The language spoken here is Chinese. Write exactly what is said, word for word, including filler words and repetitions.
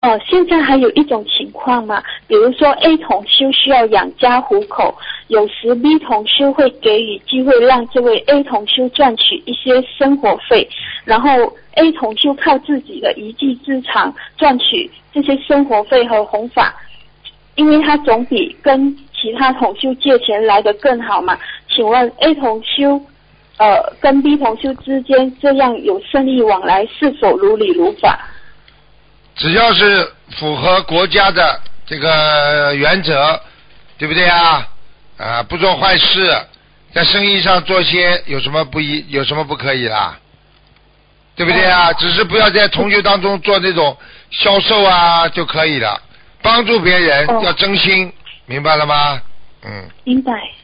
哦，现在还有一种情况嘛，比如说 A 同修需要养家糊口，有时 B 同修会给予机会让这位 A 同修赚取一些生活费，然后 A 同修靠自己的一技之长赚取这些生活费和弘法，因为他总比跟其他同修借钱来得更好嘛。请问 A 同修呃跟 B 同修之间这样有生意往来是否如理如法？ 只要是符合国家的这个原则，对不对啊？啊，不做坏事，在生意上做些有什么不一，有什么不可以啦？对不对啊？只是不要在同学当中做那种销售啊就可以了，帮助别人要真心，明白了吗？嗯。 明白。